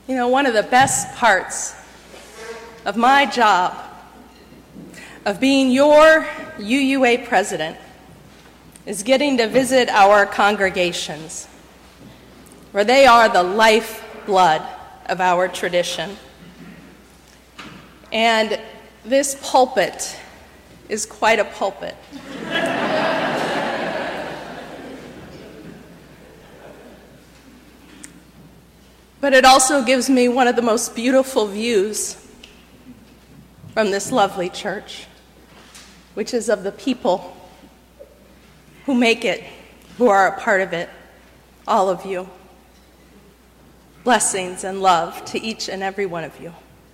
You know, one of the best parts of my job of being your UUA president is getting to visit our congregations, where they are the lifeblood of our tradition. And this pulpit is quite a pulpit. But it also gives me one of the most beautiful views from this lovely church, which is of the people who make it, who are a part of it, all of you. Blessings and love to each and every one of you.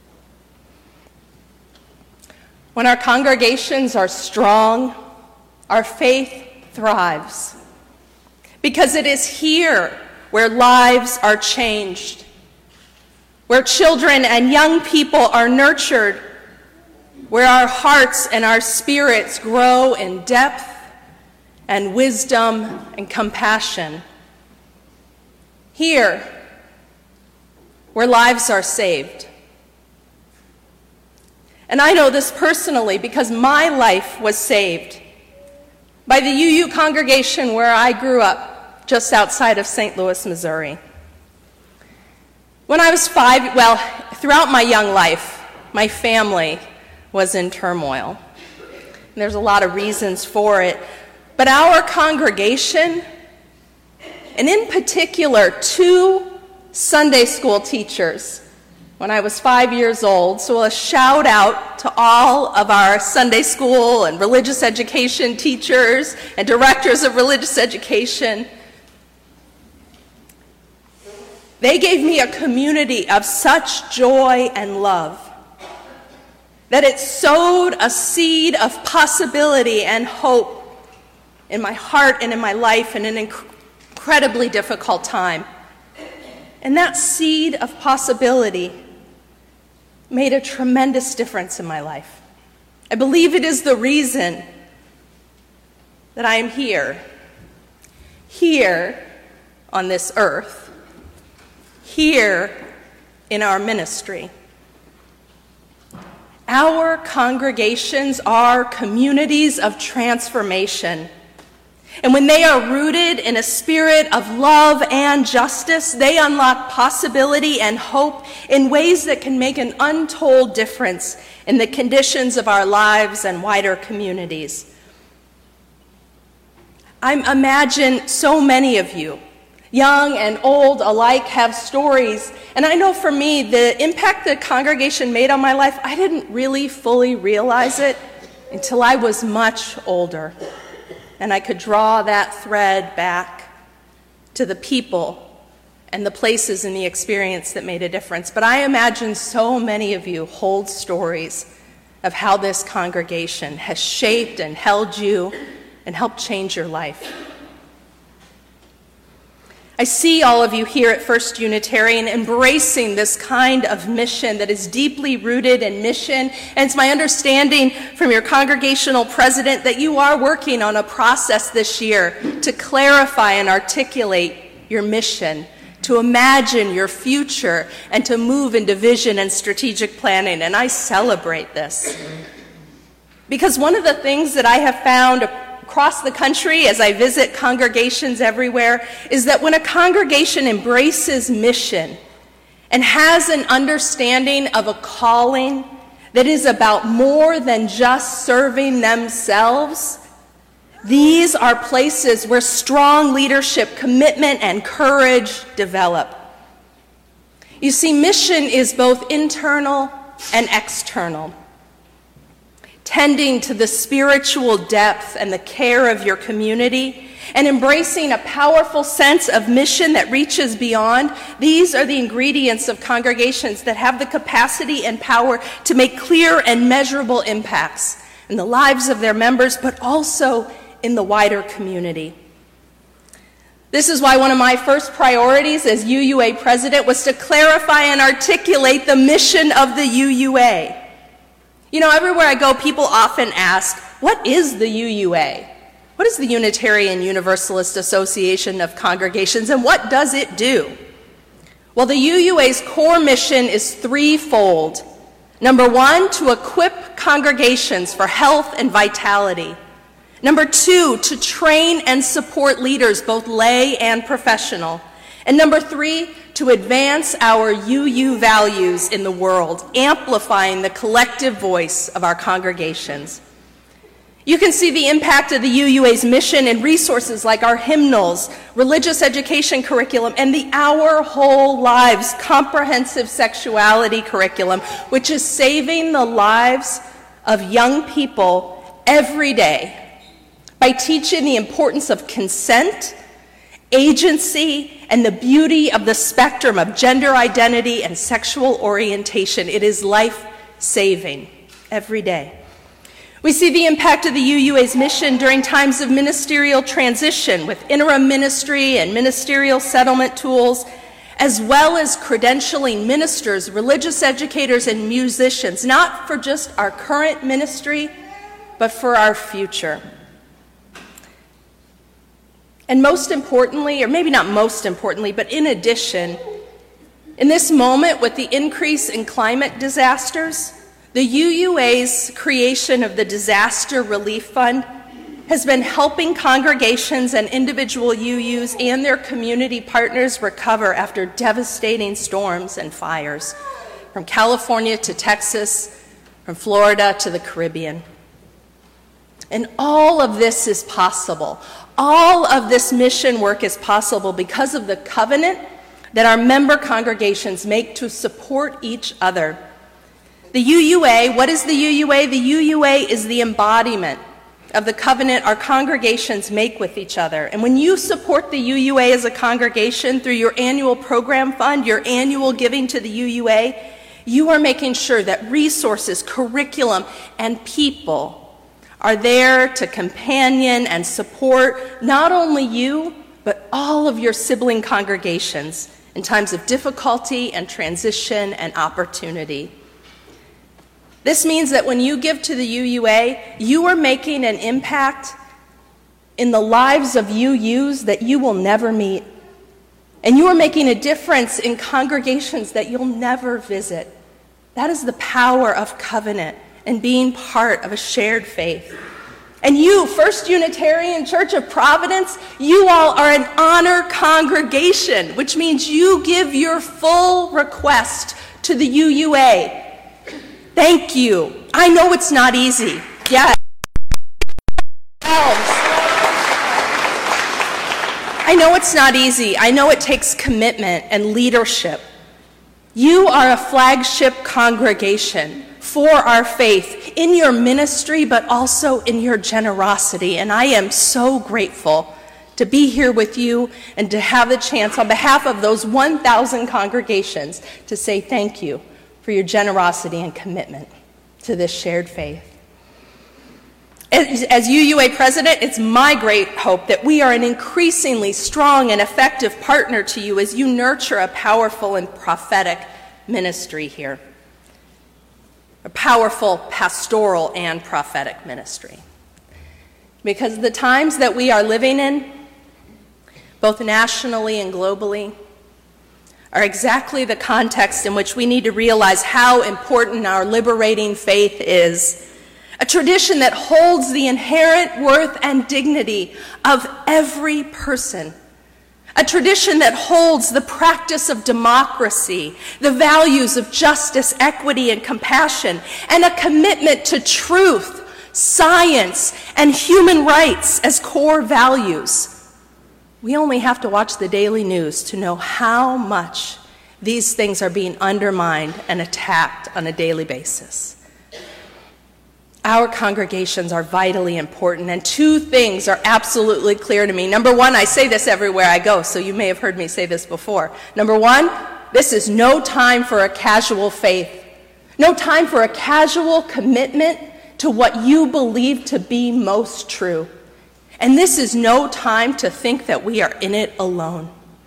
When our congregations are strong, our faith thrives, because it is here where lives are changed, where children and young people are nurtured, where our hearts and our spirits grow in depth and wisdom and compassion. Here, where lives are saved. And I know this personally because my life was saved by the UU congregation where I grew up, just outside of St. Louis, Missouri. When I was 5, throughout my young life, my family was in turmoil. And there's a lot of reasons for it. But our congregation, and in particular 2 Sunday school teachers, when I was 5 years old, so a shout out to all of our Sunday school and religious education teachers and directors of religious education. They gave me a community of such joy and love that it sowed a seed of possibility and hope in my heart and in my life in an incredibly difficult time. And that seed of possibility made a tremendous difference in my life. I believe it is the reason that I am here on this earth, here in our ministry. Our congregations are communities of transformation. And when they are rooted in a spirit of love and justice, they unlock possibility and hope in ways that can make an untold difference in the conditions of our lives and wider communities. I imagine so many of you, young and old alike, have stories. And I know for me, the impact the congregation made on my life, I didn't really fully realize it until I was much older. And I could draw that thread back to the people and the places and the experience that made a difference. But I imagine so many of you hold stories of how this congregation has shaped and held you and helped change your life. I see all of you here at First Unitarian embracing this kind of mission that is deeply rooted in mission. And it's my understanding from your congregational president that you are working on a process this year to clarify and articulate your mission, to imagine your future, and to move into vision and strategic planning. And I celebrate this. Because one of the things that I have found across the country as I visit congregations everywhere is that when a congregation embraces mission and has an understanding of a calling that is about more than just serving themselves, these are places where strong leadership, commitment, and courage develop. You see, mission is both internal and external. Tending to the spiritual depth and the care of your community, and embracing a powerful sense of mission that reaches beyond, these are the ingredients of congregations that have the capacity and power to make clear and measurable impacts in the lives of their members, but also in the wider community. This is why one of my first priorities as UUA president was to clarify and articulate the mission of the UUA. You know, everywhere I go, people often ask, what is the UUA? What is the Unitarian Universalist Association of Congregations, and what does it do? Well, the UUA's core mission is threefold. Number one, to equip congregations for health and vitality. Number two, to train and support leaders, both lay and professional. And number three, to advance our UU values in the world, amplifying the collective voice of our congregations. You can see the impact of the UUA's mission in resources like our hymnals, religious education curriculum, and the Our Whole Lives comprehensive sexuality curriculum, which is saving the lives of young people every day by teaching the importance of consent, agency, and the beauty of the spectrum of gender identity and sexual orientation. It is life-saving every day. We see the impact of the UUA's mission during times of ministerial transition with interim ministry and ministerial settlement tools, as well as credentialing ministers, religious educators, and musicians, not for just our current ministry, but for our future. And most importantly, or maybe not most importantly, but in addition, in this moment with the increase in climate disasters, the UUA's creation of the Disaster Relief Fund has been helping congregations and individual UUs and their community partners recover after devastating storms and fires, from California to Texas, from Florida to the Caribbean. And all of this is possible. All of this mission work is possible because of the covenant that our member congregations make to support each other. The UUA, what is the UUA? The UUA is the embodiment of the covenant our congregations make with each other. And when you support the UUA as a congregation through your annual program fund, your annual giving to the UUA, you are making sure that resources, curriculum, and people are there to companion and support not only you, but all of your sibling congregations in times of difficulty and transition and opportunity. This means that when you give to the UUA, you are making an impact in the lives of UUs that you will never meet. And you are making a difference in congregations that you'll never visit. That is the power of covenant and being part of a shared faith. And you, First Unitarian Church of Providence, you all are an honor congregation, which means you give your full request to the UUA. Thank you. I know it's not easy. Yes. I know it's not easy. I know it takes commitment and leadership. You are a flagship congregation for our faith in your ministry, but also in your generosity. And I am so grateful to be here with you and to have the chance on behalf of those 1,000 congregations to say thank you for your generosity and commitment to this shared faith. As UUA president, it's my great hope that we are an increasingly strong and effective partner to you as you nurture a powerful and prophetic ministry here. A powerful pastoral and prophetic ministry. Because the times that we are living in, both nationally and globally, are exactly the context in which we need to realize how important our liberating faith is. A tradition that holds the inherent worth and dignity of every person. A tradition that holds the practice of democracy, the values of justice, equity, and compassion, and a commitment to truth, science, and human rights as core values. We only have to watch the daily news to know how much these things are being undermined and attacked on a daily basis. Our congregations are vitally important, and two things are absolutely clear to me. Number one, I say this everywhere I go, so you may have heard me say this before. Number one, this is no time for a casual faith, no time for a casual commitment to what you believe to be most true. And this is no time to think that we are in it alone.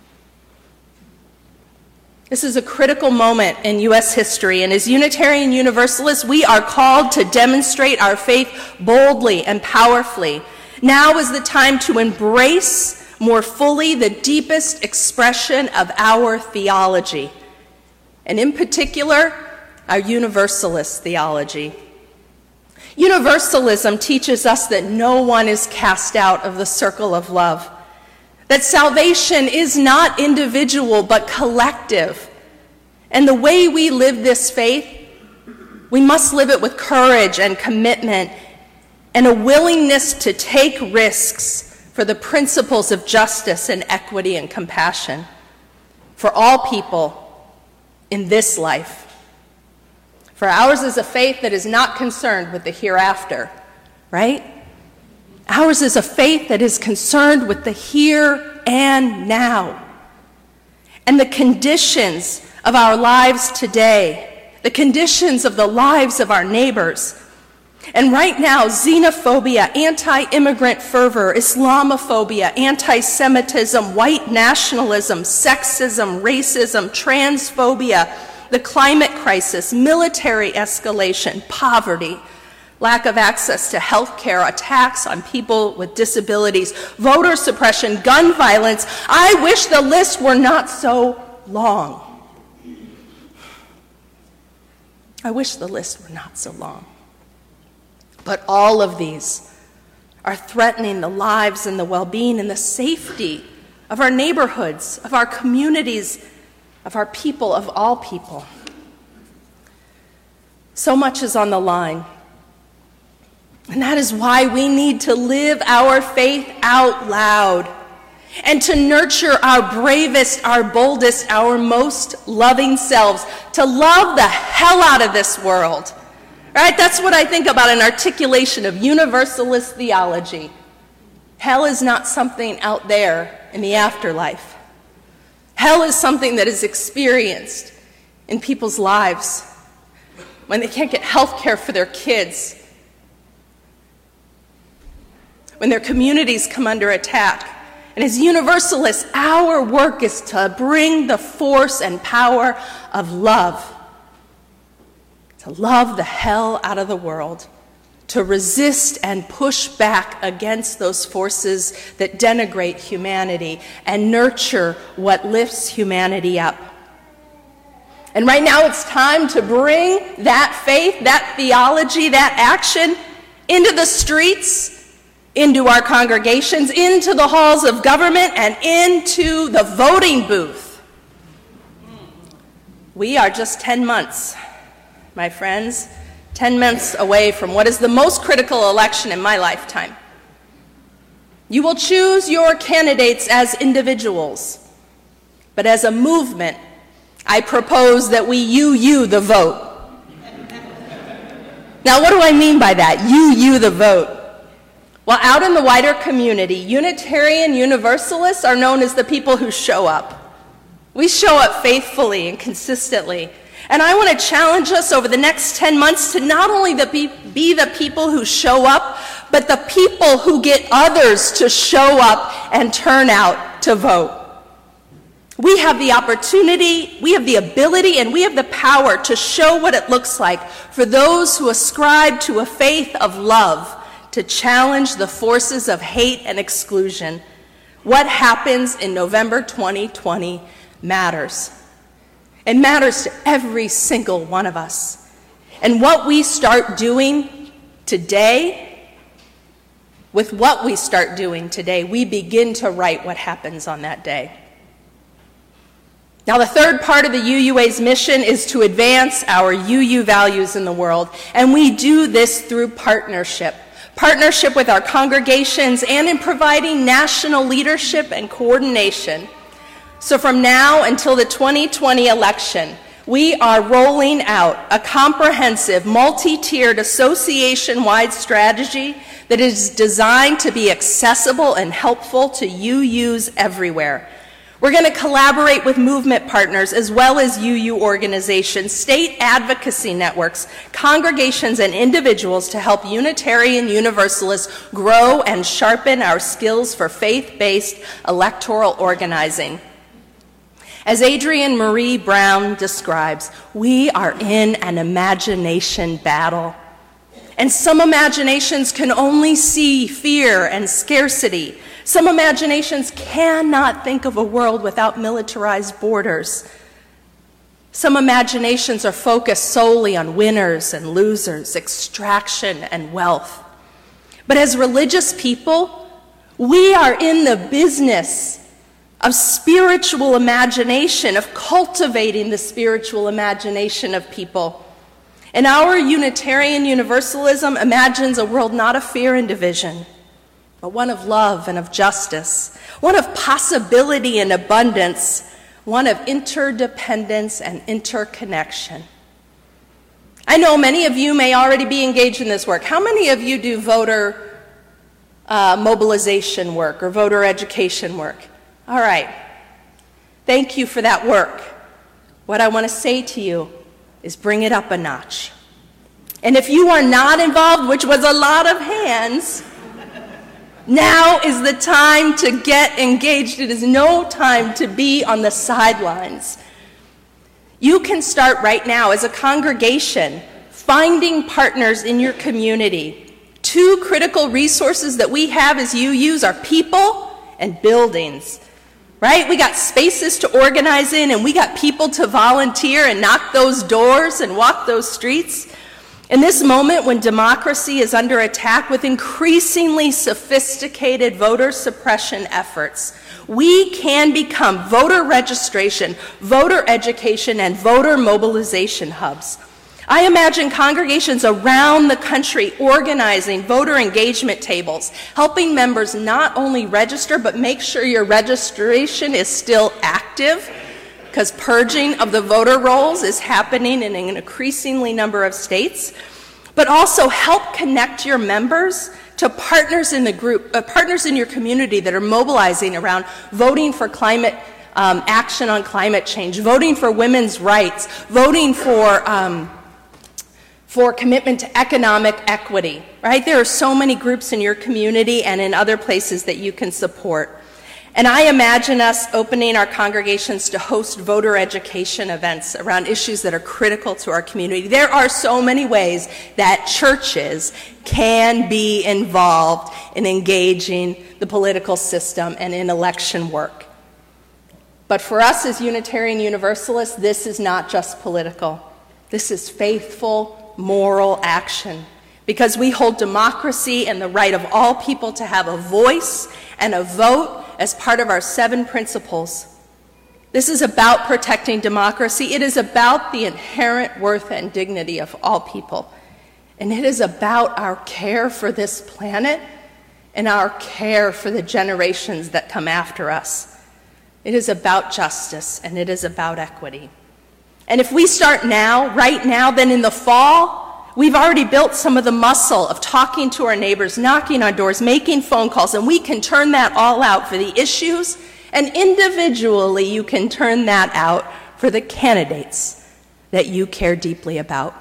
This is a critical moment in U.S. history, and as Unitarian Universalists, we are called to demonstrate our faith boldly and powerfully. Now is the time to embrace more fully the deepest expression of our theology, and in particular, our Universalist theology. Universalism teaches us that no one is cast out of the circle of love, that salvation is not individual but collective, and the way we live this faith, we must live it with courage and commitment and a willingness to take risks for the principles of justice and equity and compassion for all people in this life. For ours is a faith that is not concerned with the hereafter, right? Ours is a faith that is concerned with the here and now. And the conditions of our lives today, the conditions of the lives of our neighbors. And right now, xenophobia, anti-immigrant fervor, Islamophobia, anti-Semitism, white nationalism, sexism, racism, transphobia, the climate crisis, military escalation, poverty, lack of access to health care, attacks on people with disabilities, voter suppression, gun violence. I wish the list were not so long. I wish the list were not so long. But all of these are threatening the lives and the well-being and the safety of our neighborhoods, of our communities, of our people, of all people. So much is on the line. And that is why we need to live our faith out loud and to nurture our bravest, our boldest, our most loving selves, to love the hell out of this world. Right? That's what I think about an articulation of Universalist theology. Hell is not something out there in the afterlife. Hell is something that is experienced in people's lives when they can't get health care for their kids, when their communities come under attack. And as Universalists, our work is to bring the force and power of love, to love the hell out of the world, to resist and push back against those forces that denigrate humanity and nurture what lifts humanity up. And right now it's time to bring that faith, that theology, that action into the streets, into our congregations, into the halls of government, and into the voting booth. We are just 10 months, my friends, 10 months away from what is the most critical election in my lifetime. You will choose your candidates as individuals, but as a movement, I propose that we you the vote. Now, what do I mean by that? You the vote. Well, out in the wider community, Unitarian Universalists are known as the people who show up. We show up faithfully and consistently. And I want to challenge us over the next 10 months to not only be the people who show up, but the people who get others to show up and turn out to vote. We have the opportunity, we have the ability, and we have the power to show what it looks like for those who ascribe to a faith of love to challenge the forces of hate and exclusion. What happens in November 2020 matters. It matters to every single one of us. And what we start doing today, with what we start doing today, we begin to write what happens on that day. Now, the third part of the UUA's mission is to advance our UU values in the world, and we do this through partnership with our congregations and in providing national leadership and coordination. So from now until the 2020 election, we are rolling out a comprehensive, multi-tiered, association-wide strategy that is designed to be accessible and helpful to UUs everywhere. We're going to collaborate with movement partners as well as UU organizations, state advocacy networks, congregations, and individuals to help Unitarian Universalists grow and sharpen our skills for faith-based electoral organizing. As Adrienne Marie Brown describes, we are in an imagination battle. And some imaginations can only see fear and scarcity. Some imaginations cannot think of a world without militarized borders. Some imaginations are focused solely on winners and losers, extraction and wealth. But as religious people, we are in the business of spiritual imagination, of cultivating the spiritual imagination of people. And our Unitarian Universalism imagines a world not of fear and division, but one of love and of justice, one of possibility and abundance, one of interdependence and interconnection. I know many of you may already be engaged in this work. How many of you do voter mobilization work or voter education work? All right. Thank you for that work. What I want to say to you is bring it up a notch. And if you are not involved, which was a lot of hands, now is the time to get engaged. It is no time to be on the sidelines. You can start right now as a congregation finding partners in your community. Two critical resources that we have as UUs are people and buildings. Right? We got spaces to organize in, and we got people to volunteer and knock those doors and walk those streets. In this moment when democracy is under attack with increasingly sophisticated voter suppression efforts, we can become voter registration, voter education, and voter mobilization hubs. I imagine congregations around the country organizing voter engagement tables, helping members not only register, but make sure your registration is still active, because purging of the voter rolls is happening in an increasingly number of states, but also help connect your members to partners in the group, partners in your community that are mobilizing around voting for climate action on climate change, voting for women's rights, voting for commitment to economic equity, right? There are so many groups in your community and in other places that you can support. And I imagine us opening our congregations to host voter education events around issues that are critical to our community. There are so many ways that churches can be involved in engaging the political system and in election work. But for us as Unitarian Universalists, this is not just political. This is faithful, moral action, because we hold democracy and the right of all people to have a voice and a vote as part of our 7 principles. This is about protecting democracy. It is about the inherent worth and dignity of all people. And it is about our care for this planet and our care for the generations that come after us. It is about justice, and it is about equity. And if we start now, right now, then in the fall, we've already built some of the muscle of talking to our neighbors, knocking on doors, making phone calls, and we can turn that all out for the issues, and individually you can turn that out for the candidates that you care deeply about.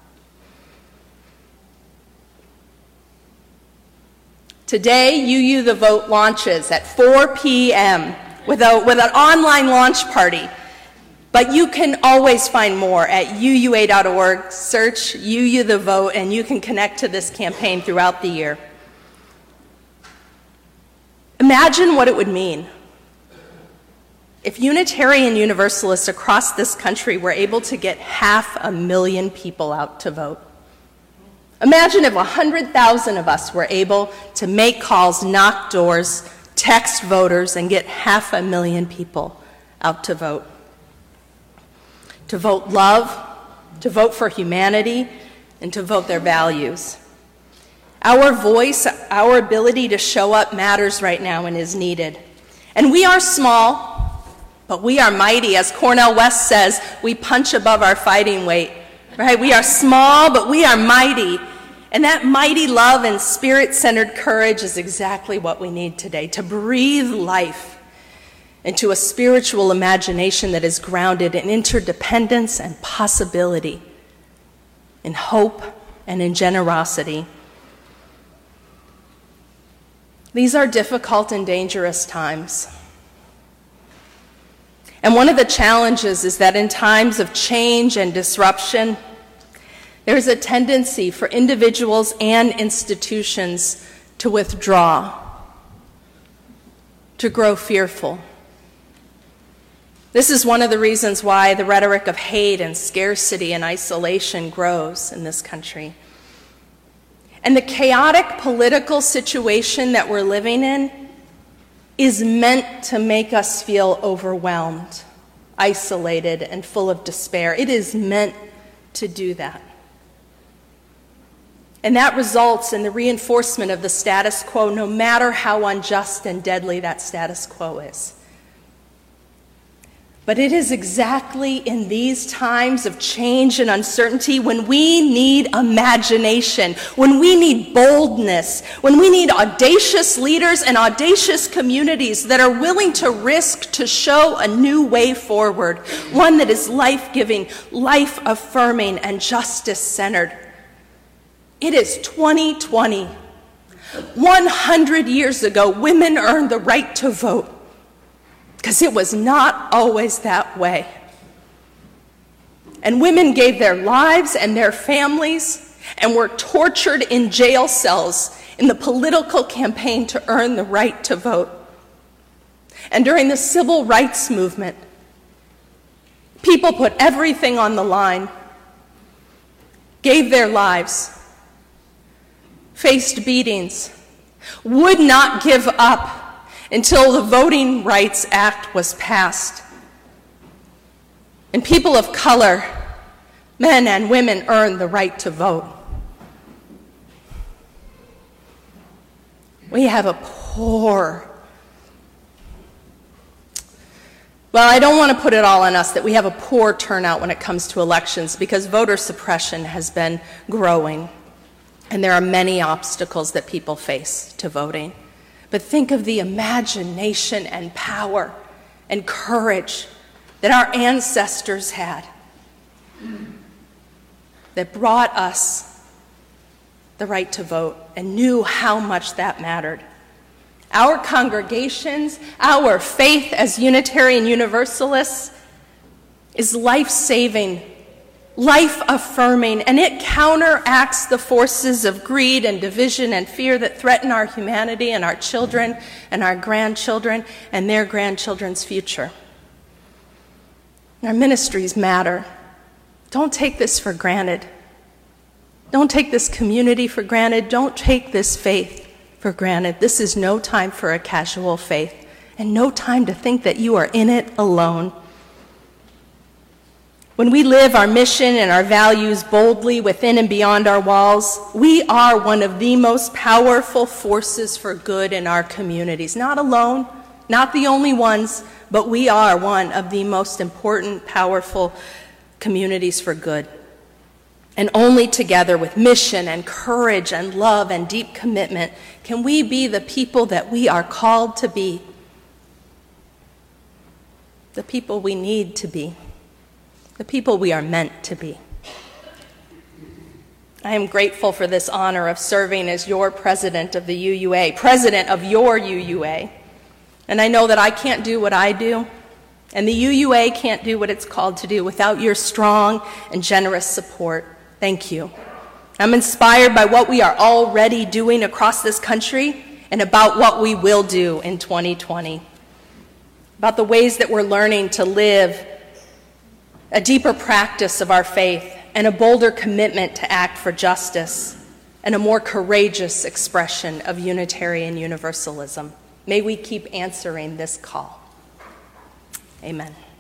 Today, UU The Vote launches at 4 p.m. with an online launch party. But you can always find more at UUA.org. Search UU The Vote, and you can connect to this campaign throughout the year. Imagine what it would mean if Unitarian Universalists across this country were able to get 500,000 people out to vote. Imagine if 100,000 of us were able to make calls, knock doors, text voters, and get 500,000 people out to vote. To vote love, to vote for humanity, and to vote their values. Our voice, our ability to show up matters right now and is needed. And we are small, but we are mighty. As Cornel West says, we punch above our fighting weight. Right? We are small, but we are mighty. And that mighty love and spirit-centered courage is exactly what we need today, to breathe life into a spiritual imagination that is grounded in interdependence and possibility, in hope and in generosity. These are difficult and dangerous times. And one of the challenges is that in times of change and disruption, there is a tendency for individuals and institutions to withdraw. to grow fearful. This is one of the reasons why the rhetoric of hate and scarcity and isolation grows in this country. And the chaotic political situation that we're living in is meant to make us feel overwhelmed, isolated, and full of despair. It is meant to do that. And that results in the reinforcement of the status quo, no matter how unjust and deadly that status quo is. But it is exactly in these times of change and uncertainty when we need imagination, when we need boldness, when we need audacious leaders and audacious communities that are willing to risk to show a new way forward, one that is life-giving, life-affirming, and justice-centered. It is 2020. 100 years ago, women earned the right to vote. Because it was not always that way. And women gave their lives and their families and were tortured in jail cells in the political campaign to earn the right to vote. And during the civil rights movement, people put everything on the line, gave their lives, faced beatings, would not give up until the Voting Rights Act was passed. And people of color, men and women, earned the right to vote. We have a poor, well, I don't want to put it all on us that we have a poor turnout when it comes to elections because voter suppression has been growing. And there are many obstacles that people face to voting. But think of the imagination and power and courage that our ancestors had that brought us the right to vote and knew how much that mattered. Our congregations, our faith as Unitarian Universalists is life-saving, life-affirming, and it counteracts the forces of greed and division and fear that threaten our humanity and our children and our grandchildren and their grandchildren's future. Our ministries matter. Don't take this for granted. Don't take this community for granted. Don't take this faith for granted. This is no time for a casual faith and no time to think that you are in it alone. When we live our mission and our values boldly within and beyond our walls, we are one of the most powerful forces for good in our communities. Not alone, not the only ones, but we are one of the most important, powerful communities for good. And only together with mission and courage and love and deep commitment can we be the people that we are called to be, the people we need to be. The people we are meant to be. I am grateful for this honor of serving as your president of the UUA, president of your UUA. And I know that I can't do what I do, and the UUA can't do what it's called to do without your strong and generous support. Thank you. I'm inspired by what we are already doing across this country and about what we will do in 2020, about the ways that we're learning to live a deeper practice of our faith, and a bolder commitment to act for justice, and a more courageous expression of Unitarian Universalism. May we keep answering this call. Amen.